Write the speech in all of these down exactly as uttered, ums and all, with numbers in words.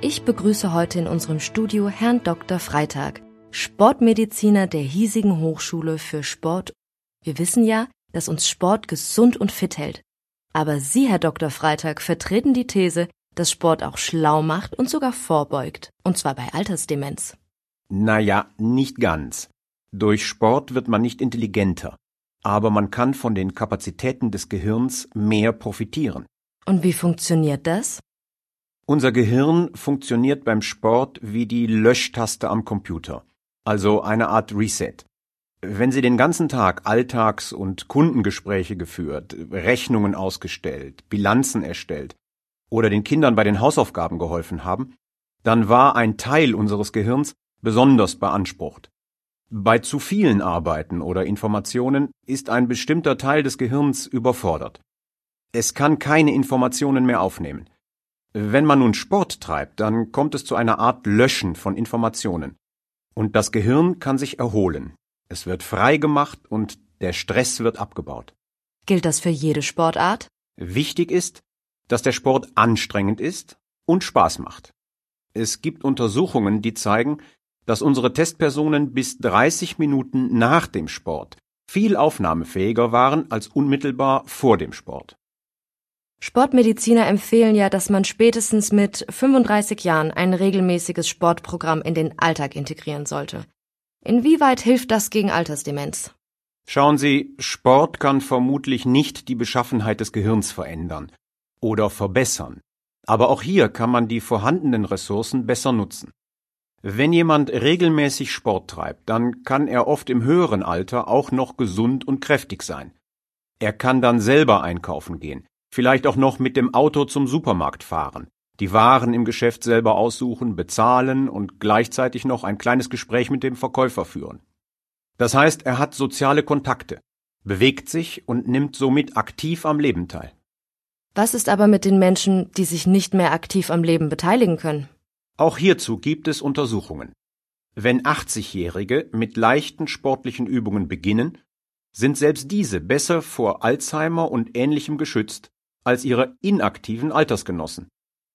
Ich begrüße heute in unserem Studio Herrn Doktor Freitag, Sportmediziner der hiesigen Hochschule für Sport. Wir wissen ja, dass uns Sport gesund und fit hält. Aber Sie, Herr Doktor Freitag, vertreten die These, dass Sport auch schlau macht und sogar vorbeugt, und zwar bei Altersdemenz. Naja, nicht ganz. Durch Sport wird man nicht intelligenter, aber man kann von den Kapazitäten des Gehirns mehr profitieren. Und wie funktioniert das? Unser Gehirn funktioniert beim Sport wie die Löschtaste am Computer, also eine Art Reset. Wenn Sie den ganzen Tag Alltags- und Kundengespräche geführt, Rechnungen ausgestellt, Bilanzen erstellt oder den Kindern bei den Hausaufgaben geholfen haben, dann war ein Teil unseres Gehirns besonders beansprucht. Bei zu vielen Arbeiten oder Informationen ist ein bestimmter Teil des Gehirns überfordert. Es kann keine Informationen mehr aufnehmen. Wenn man nun Sport treibt, dann kommt es zu einer Art Löschen von Informationen. Und das Gehirn kann sich erholen. Es wird frei gemacht und der Stress wird abgebaut. Gilt das für jede Sportart? Wichtig ist, dass der Sport anstrengend ist und Spaß macht. Es gibt Untersuchungen, die zeigen, dass unsere Testpersonen bis dreißig Minuten nach dem Sport viel aufnahmefähiger waren als unmittelbar vor dem Sport. Sportmediziner empfehlen ja, dass man spätestens mit fünfunddreißig Jahren ein regelmäßiges Sportprogramm in den Alltag integrieren sollte. Inwieweit hilft das gegen Altersdemenz? Schauen Sie, Sport kann vermutlich nicht die Beschaffenheit des Gehirns verändern oder verbessern. Aber auch hier kann man die vorhandenen Ressourcen besser nutzen. Wenn jemand regelmäßig Sport treibt, dann kann er oft im höheren Alter auch noch gesund und kräftig sein. Er kann dann selber einkaufen gehen, vielleicht auch noch mit dem Auto zum Supermarkt fahren, die Waren im Geschäft selber aussuchen, bezahlen und gleichzeitig noch ein kleines Gespräch mit dem Verkäufer führen. Das heißt, er hat soziale Kontakte, bewegt sich und nimmt somit aktiv am Leben teil. Was ist aber mit den Menschen, die sich nicht mehr aktiv am Leben beteiligen können? Auch hierzu gibt es Untersuchungen. Wenn achtzigjährige mit leichten sportlichen Übungen beginnen, sind selbst diese besser vor Alzheimer und Ähnlichem geschützt als ihre inaktiven Altersgenossen.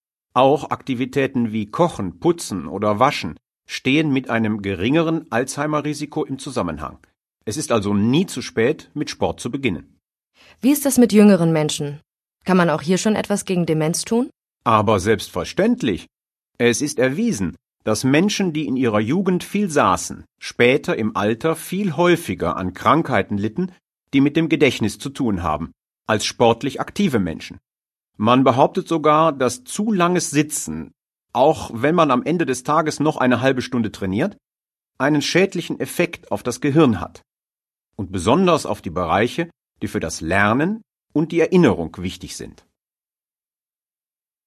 Auch Aktivitäten wie Kochen, Putzen oder Waschen stehen mit einem geringeren Alzheimer-Risiko im Zusammenhang. Es ist also nie zu spät, mit Sport zu beginnen. Wie ist das mit jüngeren Menschen? Kann man auch hier schon etwas gegen Demenz tun? Aber selbstverständlich. Es ist erwiesen, dass Menschen, die in ihrer Jugend viel saßen, später im Alter viel häufiger an Krankheiten litten, die mit dem Gedächtnis zu tun haben, als sportlich aktive Menschen. Man behauptet sogar, dass zu langes Sitzen, auch wenn man am Ende des Tages noch eine halbe Stunde trainiert, einen schädlichen Effekt auf das Gehirn hat. Und besonders auf die Bereiche, die für das Lernen und die Erinnerung wichtig sind.